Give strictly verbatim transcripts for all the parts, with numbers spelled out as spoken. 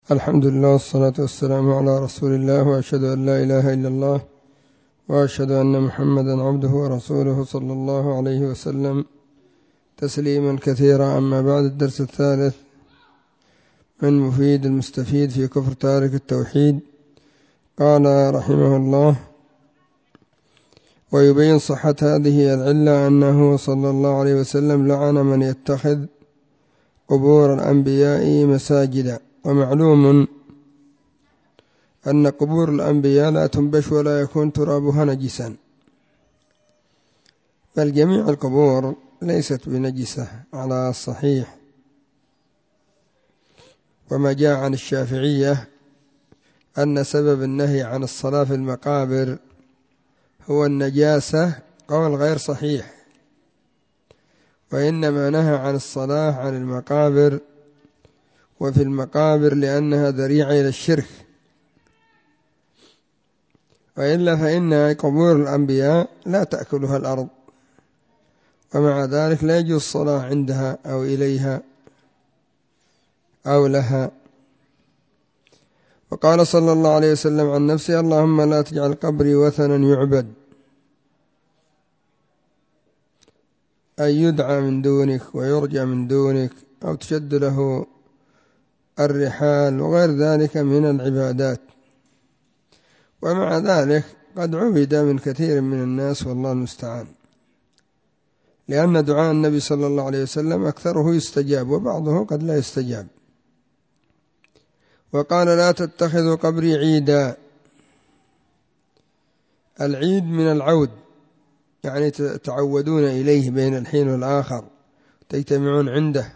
الحمد لله والصلاة والسلام على رسول الله، وأشهد أن لا إله إلا الله، وأشهد أن محمدا عبده ورسوله صلى الله عليه وسلم تسليما كثيرا. أما بعد، الدرس الثالث من مفيد المستفيد في كفر تارك التوحيد. قال رحمه الله: ويبين صحة هذه العلة أنه صلى الله عليه وسلم لعن من يتخذ قبور الأنبياء مساجدا. ومعلوم أن قبور الأنبياء لا تنبش ولا يكون ترابها نجسا، بل جميع القبور ليست بنجسة على الصحيح. وما جاء عن الشافعية أن سبب النهي عن الصلاة في المقابر هو النجاسة قول غير صحيح، وإنما نهى عن الصلاة عن المقابر وفي المقابر لأنها ذريعة إلى الشرك، وإلا فإن قبور الأنبياء لا تأكلها الأرض، ومع ذلك لا يجوز الصلاة عندها أو إليها أو لها. وقال صلى الله عليه وسلم عن نفسه: اللهم لا تجعل قبري وثنا يعبد، أي يدعى من دونك ويرجى من دونك، أو تشد له الرحال وغير ذلك من العبادات. ومع ذلك قد عبد من كثير من الناس، والله المستعان، لأن دعاء النبي صلى الله عليه وسلم أكثره يستجاب وبعضه قد لا يستجاب. وقال: لا تتخذوا قبري عيدا. العيد من العود، يعني تعودون إليه بين الحين والآخر، تجتمعون عنده.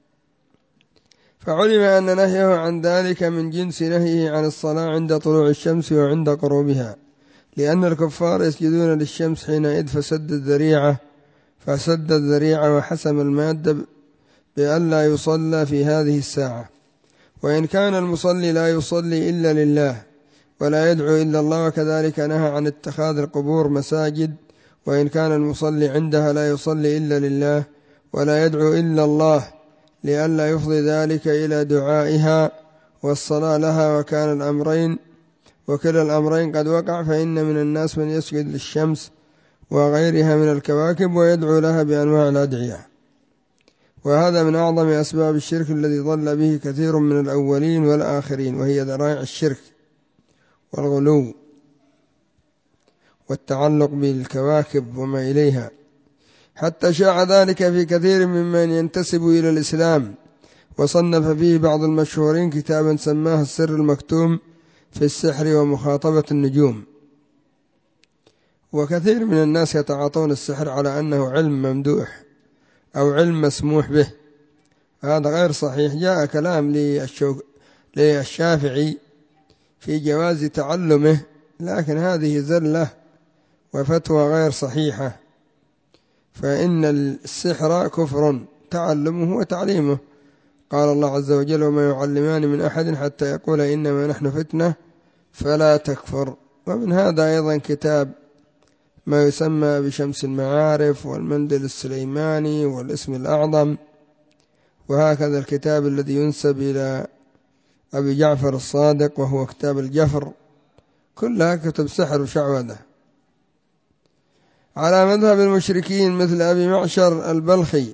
فعلم أن نهيه عن ذلك من جنس نهيه عن الصلاة عند طلوع الشمس وعند غروبها، لأن الكفار يسجدون للشمس حينئذ فسد الذريعة فسد الذريعة وحسم المادة بأن لا يصلى في هذه الساعة. وإن كان المصلي لا يصلي إلا لله ولا يدعو إلا الله، وكذلك نهى عن اتخاذ القبور مساجد. وإن كان المصلي عندها لا يصلي إلا لله ولا يدعو إلا الله، لئلا يفضي ذلك إلى دعائها والصلاة لها. وكان الأمرين وكلا الأمرين قد وقع، فإن من الناس من يسجد للشمس وغيرها من الكواكب ويدعو لها بأنواع الأدعية، وهذا من أعظم أسباب الشرك الذي ضل به كثير من الأولين والآخرين، وهي ذرائع الشرك والغلو والتعلق بالكواكب وما إليها، حتى شاع ذلك في كثير ممن ينتسب إلى الإسلام. وصنف فيه بعض المشهورين كتابا سماه السر المكتوم في السحر ومخاطبة النجوم. وكثير من الناس يتعاطون السحر على أنه علم ممدوح أو علم مسموح به، هذا غير صحيح. جاء كلام للشافعي في جواز تعلمه، لكن هذه زلة وفتوى غير صحيحة، فإن السحر كفر تعلمه وتعليمه. قال الله عز وجل: وما يعلمان من أحد حتى يقول إنما نحن فتنة فلا تكفر. ومن هذا أيضا كتاب ما يسمى بشمس المعارف والمندل السليماني والاسم الأعظم، وهكذا الكتاب الذي ينسب إلى أبي جعفر الصادق وهو كتاب الجفر، كلها كتب سحر وشعوذة على مذهب المشركين مثل أبي معشر البلخي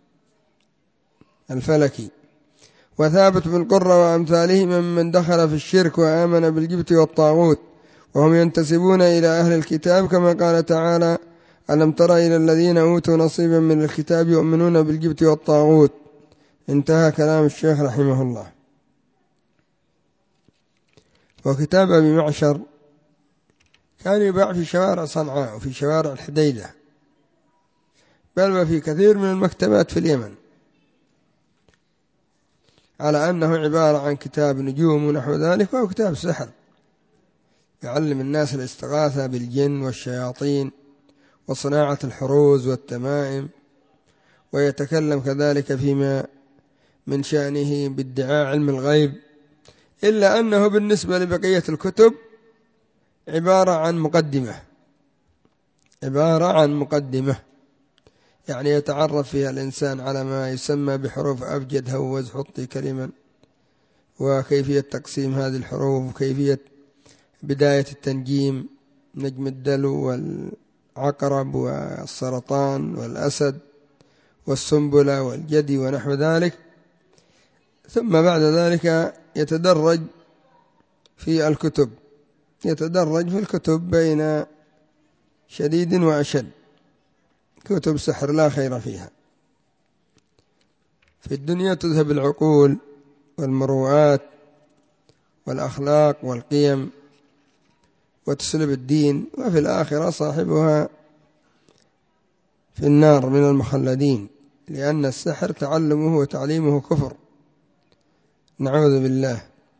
الفلكي وثابت بن قرة وأمثالهم ممن دخل في الشرك وآمن بالجبت والطاغوت، وهم ينتسبون إلى أهل الكتاب، كما قال تعالى: ألم تر إلى الذين أوتوا نصيبا من الكتاب يؤمنون بالجبت والطاغوت. انتهى كلام الشيخ رحمه الله. وكتاب أبي معشر كان يباع في شوارع صنعاء وفي شوارع الحديدة، بل وفي كثير من المكتبات في اليمن، على أنه عبارة عن كتاب نجوم ونحو ذلك، وهو كتاب سحر يعلم الناس الاستغاثة بالجن والشياطين وصناعة الحروز والتمائم، ويتكلم كذلك فيما من شأنه بادعاء علم الغيب، إلا أنه بالنسبة لبقية الكتب عبارة عن مقدمة عبارة عن مقدمة يعني يتعرف فيها الإنسان على ما يسمى بحروف أبجد هوز حطي كلمة وكيفية تقسيم هذه الحروف وكيفية بداية التنجيم، نجم الدلو والعقرب والسرطان والأسد والسنبلة والجدي ونحو ذلك. ثم بعد ذلك يتدرج في الكتب يتدرج في الكتب بين شديد وأشد. كتب سحر لا خير فيها، في الدنيا تذهب العقول والمروءات والأخلاق والقيم وتسلب الدين، وفي الآخرة صاحبها في النار من المخلدين، لأن السحر تعلمه وتعليمه كفر، نعوذ بالله.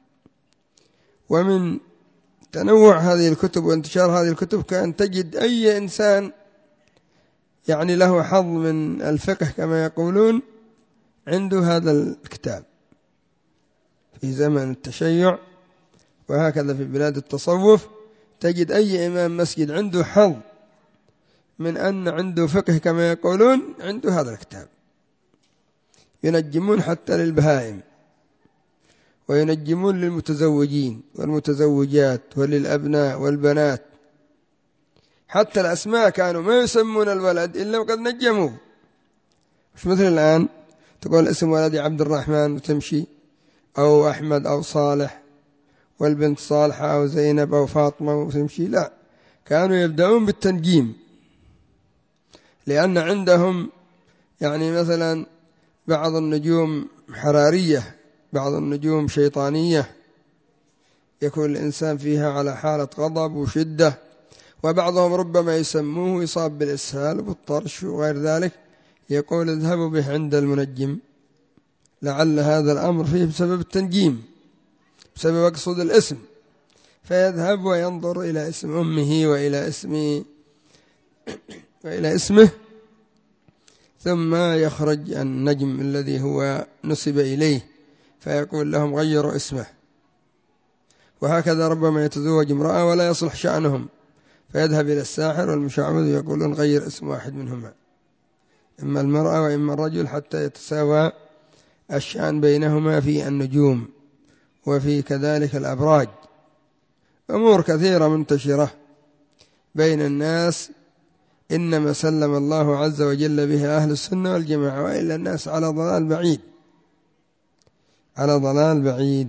ومن تنوع هذه الكتب وانتشار هذه الكتب كان تجد أي إنسان يعني له حظ من الفقه كما يقولون عنده هذا الكتاب في زمن التشيع، وهكذا في بلاد التصوف تجد أي إمام مسجد عنده حظ من أن عنده فقه كما يقولون عنده هذا الكتاب. ينجمون حتى للبهائم، وينجمون للمتزوجين والمتزوجات وللأبناء والبنات، حتى الأسماء كانوا ما يسمون الولد إلا وقد نجموه. مش مثل الآن تقول اسم ولدي عبد الرحمن وتمشي، أو أحمد أو صالح، والبنت صالحة أو زينب أو فاطمة وتمشي. لا، كانوا يبدأون بالتنجيم، لأن عندهم يعني مثلا بعض النجوم حرارية، بعض النجوم شيطانية، يكون الإنسان فيها على حالة غضب وشدة، وبعضهم ربما يسموه يصاب بالإسهال وبالطرش وغير ذلك، يقول اذهبوا به عند المنجم، لعل هذا الأمر فيه بسبب التنجيم، بسبب أقصد الاسم، فيذهب وينظر إلى اسم أمه وإلى اسم وإلى اسمه، ثم يخرج النجم الذي هو نسب إليه، فيقول لهم غيروا اسمه. وهكذا ربما يتزوج امرأة ولا يصلح شأنهم، فيذهب إلى الساحر والمشعوذ ويقولون غير اسم واحد منهما، إما المرأة وإما الرجل، حتى يتساوى الشأن بينهما في النجوم وفي كذلك الأبراج. أمور كثيرة منتشرة بين الناس، إنما سلم الله عز وجل بها أهل السنة والجماعة، وإلا الناس على ضلال بعيد، على ضلال بعيد.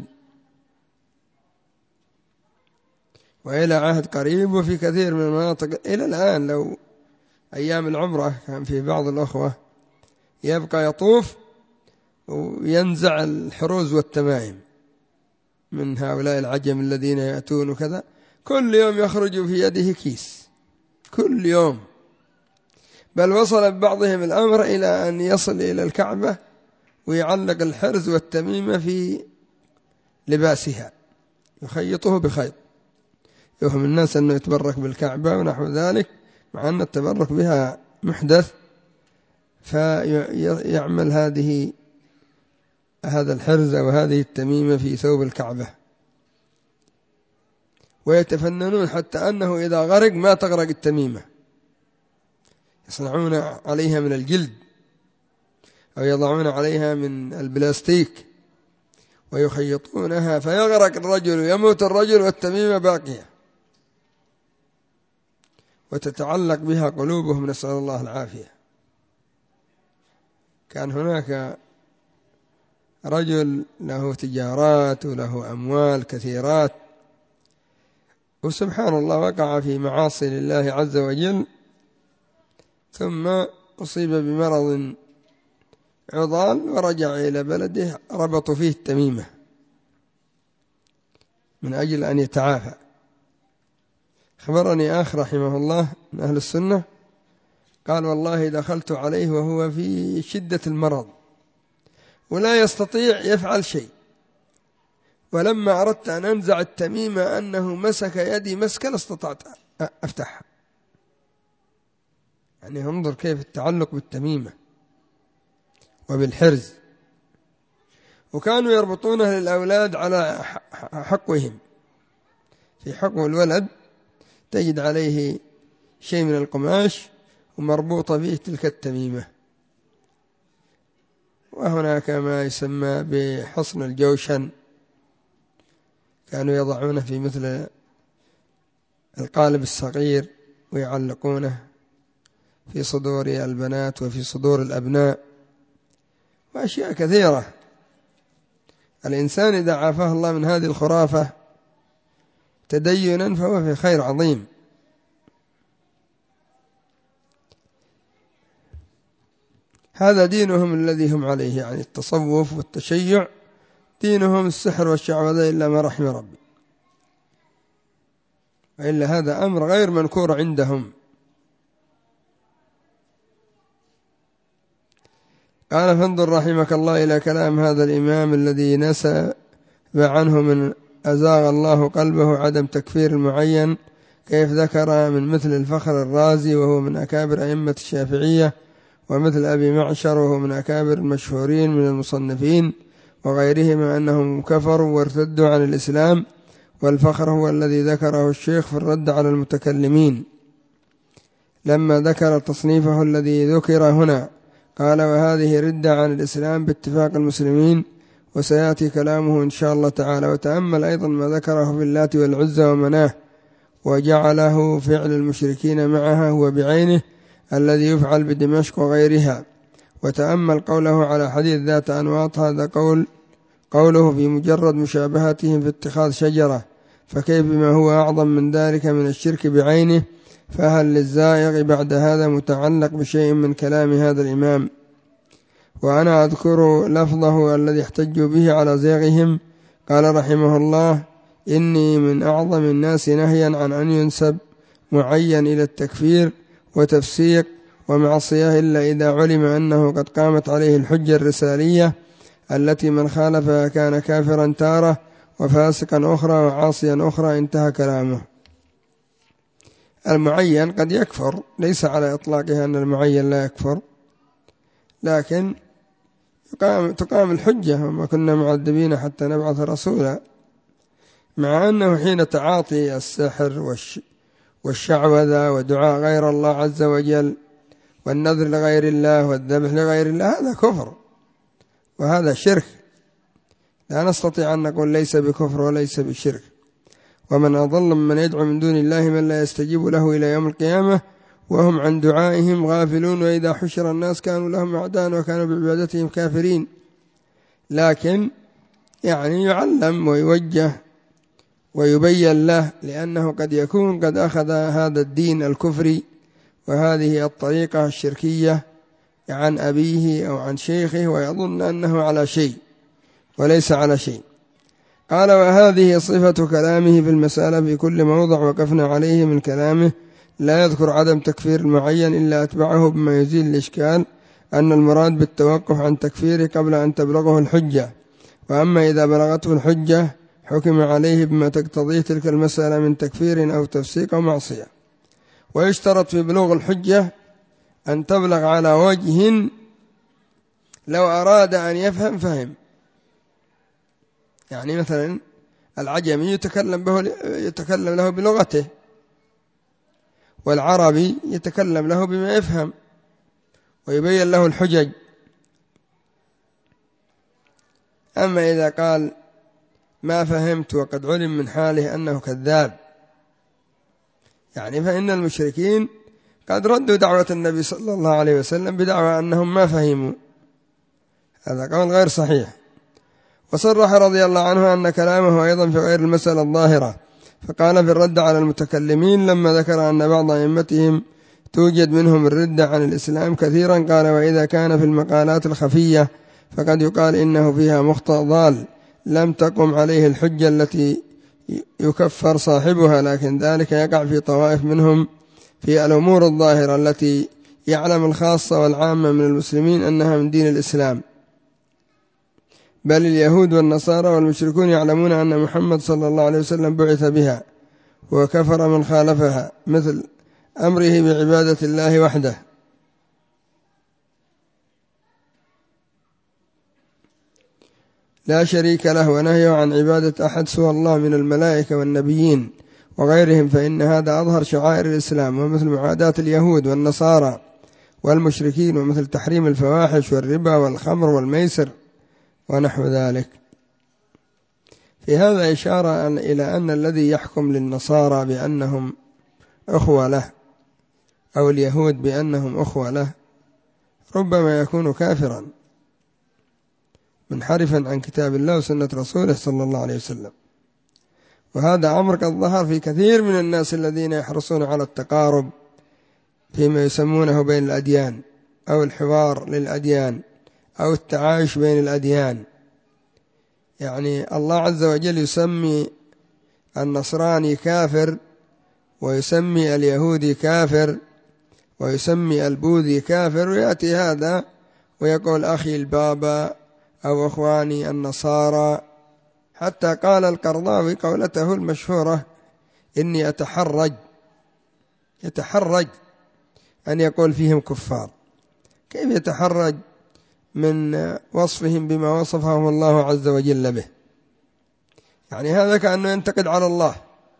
وإلى عهد قريب وفي كثير من المناطق إلى الآن، لو أيام العمرة كان في بعض الأخوة يبقى يطوف وينزع الحروز والتمائم من هؤلاء العجم الذين يأتون وكذا، كل يوم يخرج في يده كيس، كل يوم. بل وصل ببعضهم الأمر إلى أن يصل إلى الكعبة ويعلق الحرز والتميمة في لباسها، يخيطه بخيط، يوهم الناس أنه يتبرك بالكعبة ونحو ذلك، مع أن التبرك بها محدث، فيعمل هذه هذا الحرز وهذه التميمة في ثوب الكعبة. ويتفننون حتى أنه إذا غرق ما تغرق التميمة، يصنعون عليها من الجلد أو يضعون عليها من البلاستيك ويخيطونها، فيغرق الرجل ويموت الرجل والتميمة باقية، وتتعلق بها قلوبهم، نسأل الله العافية. كان هناك رجل له تجارات وله أموال كثيرات، وسبحان الله وقع في معاصي لله عز وجل، ثم أصيب بمرض عضال ورجع إلى بلده، ربطوا فيه التميمة من أجل أن يتعافى. خبرني آخر رحمه الله من أهل السنة، قال والله دخلت عليه وهو في شدة المرض ولا يستطيع يفعل شيء، ولما أردت أن أنزع التميمة أنه مسك يدي مسكا لا استطعت أفتحها. يعني انظر كيف التعلق بالتميمة وبالحرز. وكانوا يربطونه للأولاد على حقوهم، في حقو الولد تجد عليه شيء من القماش ومربوطة فيه تلك التميمة. وهناك ما يسمى بحصن الجوشن، كانوا يضعونه في مثل القالب الصغير ويعلقونه في صدور البنات وفي صدور الأبناء وأشياء كثيرة. الإنسان إذا عافاه الله من هذه الخرافة تدينا فهو في خير عظيم. هذا دينهم الذي هم عليه، يعني التصوف والتشيع دينهم السحر والشعوذة إلا ما رحم ربي، وإلا هذا أمر غير منكور عندهم. قال فانظر رحمك الله إلى كلام هذا الإمام الذي نسب عنه من أزاغ الله قلبه عدم تكفير المعين، كيف ذكر من مثل الفخر الرازي وهو من أكابر أئمة الشافعية، ومثل أبي معشر وهو من أكابر المشهورين من المصنفين، وغيرهما أنهم كفروا وارتدوا عن الإسلام. والفخر هو الذي ذكره الشيخ في الرد على المتكلمين لما ذكر تصنيفه الذي ذكر هنا، قال وهذه ردة عن الإسلام باتفاق المسلمين، وسيأتي كلامه إن شاء الله تعالى. وتأمل أيضا ما ذكره في اللات والعزى ومناه، وجعله فعل المشركين معها هو بعينه الذي يفعل بدمشق وغيرها. وتأمل قوله على حديث ذات أنواط، هذا قول قوله في مجرد مشابهتهم في اتخاذ شجرة، فكيف بما هو أعظم من ذلك من الشرك بعينه؟ فهل للزائغ بعد هذا متعلق بشيء من كلام هذا الإمام؟ وأنا أذكر لفظه الذي احتجوا به على زيغهم. قال رحمه الله إني من أعظم الناس نهيا عن أن ينسب معين إلى التكفير وتفسيق ومعصية، إلا إذا علم أنه قد قامت عليه الحجة الرسالية التي من خالفها كان كافرا تارة وفاسقا أخرى وعاصيا أخرى. انتهى كلامه. المعين قد يكفر، ليس على إطلاقها أن المعين لا يكفر، لكن تقام, تقام الحجة، وما كنا معذبين حتى نبعث رسولا، مع أنه حين تعاطي السحر والش والشعوذة ودعاء غير الله عز وجل والنذر لغير الله والذبح لغير الله هذا كفر وهذا شرك، لا نستطيع أن نقول ليس بكفر وليس بشرك. ومن أضل ممن يدعو من دون الله من لا يستجيب له إلى يوم القيامة وهم عن دعائهم غافلون، وإذا حشر الناس كانوا لهم أعداء وكانوا بعبادتهم كافرين. لكن يعني يعلم ويوجه ويبين له، لأنه قد يكون قد أخذ هذا الدين الكفري وهذه الطريقة الشركية عن أبيه أو عن شيخه ويظن أنه على شيء وليس على شيء. قال وهذه صفة كلامه في المسألة في كل موضع وقفنا عليه من كلامه، لا يذكر عدم تكفير المعين إلا أتبعه بما يزيل الإشكال أن المراد بالتوقف عن تكفيره قبل أن تبلغه الحجة، وأما إذا بلغته الحجة حكم عليه بما تقتضيه تلك المسألة من تكفير أو تفسيق أو معصية. ويشترط في بلوغ الحجة أن تبلغ على وجه لو أراد أن يفهم فهم. يعني مثلا العجمي يتكلم به يتكلم له بلغته، والعربي يتكلم له بما يفهم ويبين له الحجج. أما إذا قال ما فهمت وقد علم من حاله أنه كذاب، يعني فإن المشركين قد ردوا دعوة النبي صلى الله عليه وسلم بدعوى أنهم ما فهموا، هذا قول غير صحيح. وصرح رضي الله عنه أن كلامه أيضا في غير المسألة الظاهرة، فقال في الرد على المتكلمين لما ذكر أن بعض أئمتهم توجد منهم الردة عن الإسلام كثيرا، قال وإذا كان في المقالات الخفية فقد يقال إنه فيها مخطئ ضال لم تقم عليه الحجة التي يكفر صاحبها، لكن ذلك يقع في طوائف منهم في الأمور الظاهرة التي يعلم الخاصة والعامة من المسلمين أنها من دين الإسلام، بل اليهود والنصارى والمشركون يعلمون أن محمد صلى الله عليه وسلم بعث بها وكفر من خالفها، مثل أمره بعبادة الله وحده. لا شريك له، ونهيه عن عبادة أحد سوى الله من الملائكة والنبيين وغيرهم، فإن هذا أظهر شعائر الإسلام، ومثل معاداة اليهود والنصارى والمشركين، ومثل تحريم الفواحش والربا والخمر والميسر ونحو ذلك. في هذا إشارة إلى أن الذي يحكم للنصارى بأنهم أخوة له أو اليهود بأنهم أخوة له ربما يكون كافرا منحرفا عن كتاب الله وسنة رسوله صلى الله عليه وسلم. وهذا أمر قد ظهر في كثير من الناس الذين يحرصون على التقارب فيما يسمونه بين الأديان أو الحوار للأديان أو التعايش بين الأديان. يعني الله عز وجل يسمي النصراني كافر ويسمي اليهودي كافر ويسمي البوذي كافر، ويأتي هذا ويقول أخي البابا أو أخواني النصارى. حتى قال القرضاوي قولته المشهورة إني أتحرج يتحرج أن يقول فيهم كفار. كيف يتحرج من وصفهم بما وصفهم الله عز وجل به؟ يعني هذا كأنه ينتقد على الله،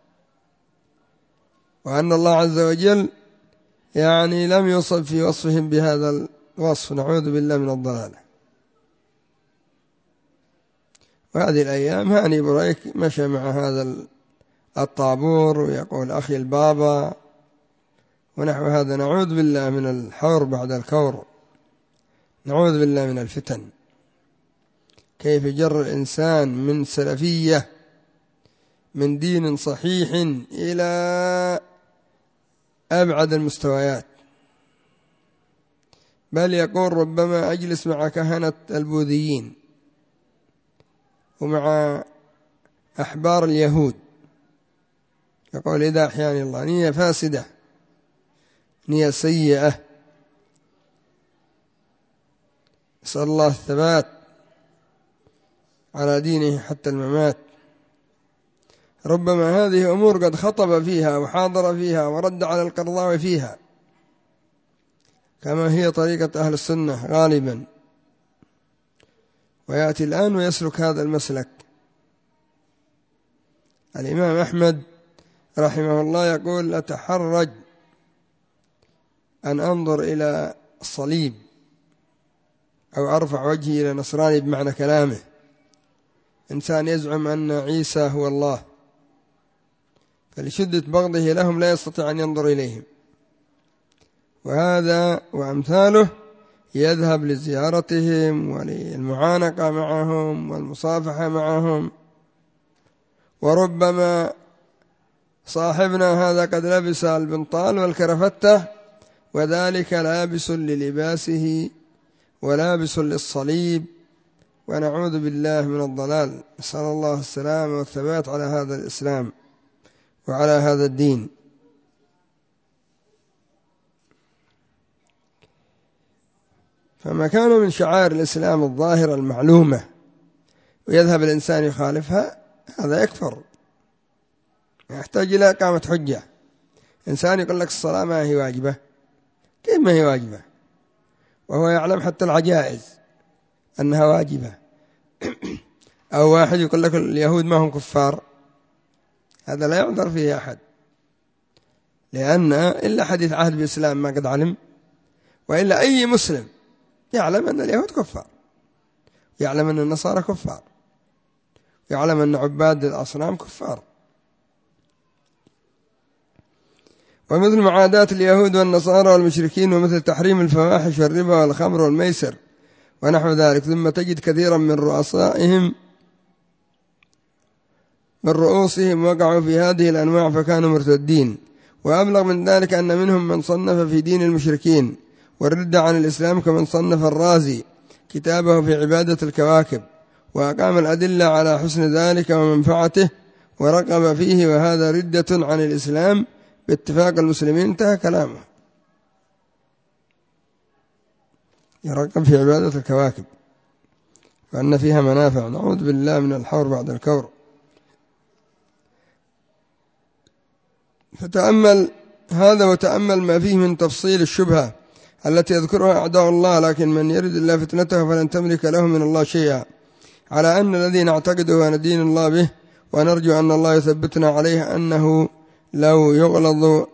وأن الله عز وجل يعني لم يوصف في وصفهم بهذا الوصف، نعوذ بالله من الضلالة. وهذه الأيام هاني بريك مشى مع هذا الطابور ويقول أخي البابا ونحو هذا، نعوذ بالله من الحور بعد الكور، نعوذ بالله من الفتن. كيف جر الإنسان من سلفية من دين صحيح إلى أبعد المستويات، بل يقول ربما أجلس مع كهنة البوذيين ومع أحبار اليهود، يقول إذا أحياني الله، نية فاسدة نية سيئة، نسأل الله الثبات على دينه حتى الممات. ربما هذه أمور قد خطب فيها وحاضر فيها ورد على القرضاوي فيها، كما هي طريقة أهل السنة غالبا، ويأتي الآن ويسلك هذا المسلك. الإمام أحمد رحمه الله يقول أتحرج أن أنظر إلى الصليب أو أرفع وجهي إلى نصراني بمعنى كلامه، إنسان يزعم أن عيسى هو الله، فلشدة بغضه لهم لا يستطيع أن ينظر إليهم. وهذا وأمثاله يذهب لزيارتهم وللمعانقة معهم والمصافحة معهم. وربما صاحبنا هذا قد لبس البنطال والكرفتة وذلك لابس للباسه ولابس للصليب، ونعوذ بالله من الضلال. نسأل الله السلامة والثبات على هذا الإسلام وعلى هذا الدين. فما كان من شعائر الإسلام الظاهرة المعلومة ويذهب الإنسان يخالفها هذا يكفر، يحتاج إلى إقامة حجة. إنسان يقول لك الصلاة ما هي واجبة، كيف ما هي واجبة وهو يعلم حتى العجائز أنها واجبة؟ أو واحد يقول لك اليهود ما هم كفار، هذا لا يعذر فيه أحد، لأن إلا حديث عهد بالإسلام ما قد علم، وإلا أي مسلم يعلم أن اليهود كفار، يعلم أن النصارى كفار، يعلم أن عباد الأصنام كفار. ومثل معاداة اليهود والنصارى والمشركين، ومثل تحريم الفواحش والربا والخمر والميسر ونحو ذلك. ثم تجد كثيرا من رؤسائهم من رؤوسهم وقعوا في هذه الأنواع فكانوا مرتدين. وأبلغ من ذلك أن منهم من صنف في دين المشركين والرد عن الإسلام، كمن صنف الرازي كتابه في عبادة الكواكب وأقام الأدلة على حسن ذلك ومنفعته ورقب فيه، وهذا ردة عن الإسلام باتفاق المسلمين. انتهى كلامه. يرقب في عبادة الكواكب وأن فيها منافع، نعوذ بالله من الحور بعد الكور. فتأمل هذا وتأمل ما فيه من تفصيل الشبهة التي يذكرها أعداء الله، لكن من يرد الله فتنته فلن تملك له من الله شيئا، على أن الذي نعتقده وندين الله به ونرجو أن الله يثبتنا عليه أنه لو يغلط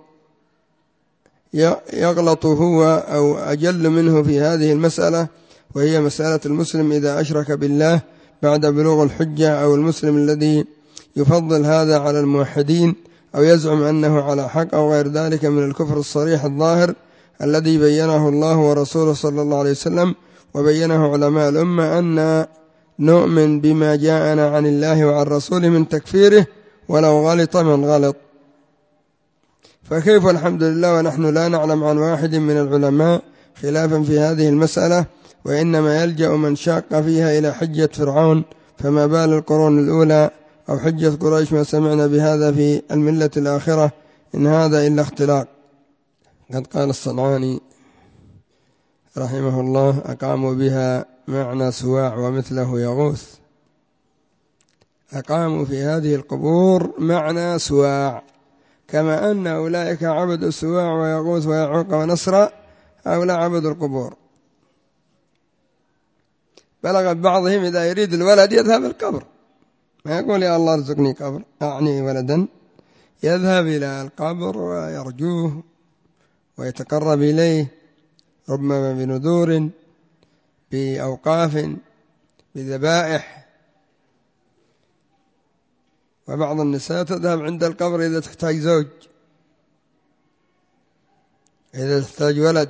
يغلط هو أو أجل منه في هذه المسألة، وهي مسألة المسلم إذا أشرك بالله بعد بلوغ الحجة، أو المسلم الذي يفضل هذا على الموحدين أو يزعم أنه على حق أو غير ذلك من الكفر الصريح الظاهر الذي بينه الله ورسوله صلى الله عليه وسلم وبينه علماء الأمة، أن نؤمن بما جاءنا عن الله وعن رسوله من تكفيره ولو غلط من غلط. فكيف الحمد لله ونحن لا نعلم عن واحد من العلماء خلافا في هذه المسألة، وإنما يلجأ من شاق فيها إلى حجة فرعون، فما بال القرون الأولى أو حجة قريش ما سمعنا بهذا في الملة الآخرة، إن هذا إلا اختلاق. قد قال الصنعاني رحمه الله: أقاموا بها معنى سواع ومثله يغوث. أقاموا في هذه القبور معنى سواع، كما أن أولئك عبدوا سواع ويغوث ويعوق ونصر، هؤلاء عبدوا القبور. بلغ بعضهم إذا يريد الولد يذهب القبر، ما يقول يا الله ارزقني قبر أعني ولدا، يذهب إلى القبر ويرجوه ويتقرب إليه، ربما بنذور، بأوقاف، بذبائح. وبعض النساء تذهب عند القبر إذا تحتاج زوج، إذا تحتاج ولد.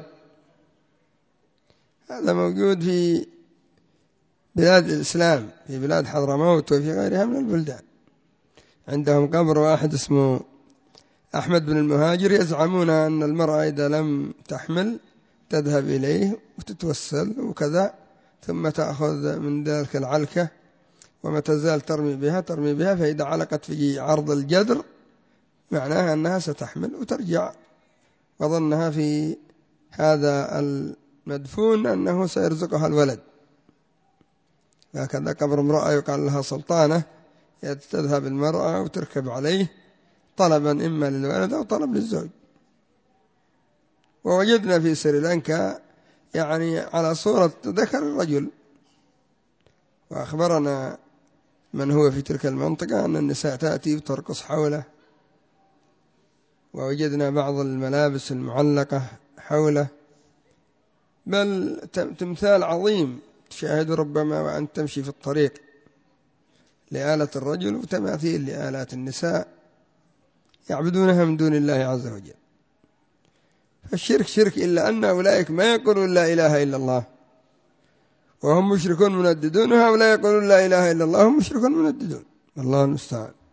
هذا موجود في بلاد الإسلام، في بلاد حضرموت وفي غيرها من البلدان، عندهم قبر واحد اسمه أحمد بن المهاجر، يزعمون أن المرأة إذا لم تحمل تذهب إليه وتتوسل وكذا، ثم تأخذ من ذلك العلكة وما تزال ترمي بها ترمي بها، فإذا علقت في عرض الجدر معناها أنها ستحمل وترجع، وظنها في هذا المدفون أنه سيرزقها الولد. هكذا قبر امرأة يقال لها سلطانة، تذهب المرأة وتركب عليه طلبا إما للولد أو طلب للزوج. ووجدنا في سريلانكا يعني على صورة ذكر الرجل، وأخبرنا من هو في تلك المنطقة أن النساء تأتي وترقص حوله، ووجدنا بعض الملابس المعلقة حوله، بل تمثال عظيم تشاهد ربما وأنت تمشي في الطريق لآلة الرجل، وتماثيل لآلات النساء يعبدونها من دون الله عز وجل. فالشرك شرك، إلا أن أولئك ما يقولون لا إله إلا الله وهم مشركون منددون، وهؤلاء يقولون لا إله إلا الله وهم مشركون منددون. الله المستعان.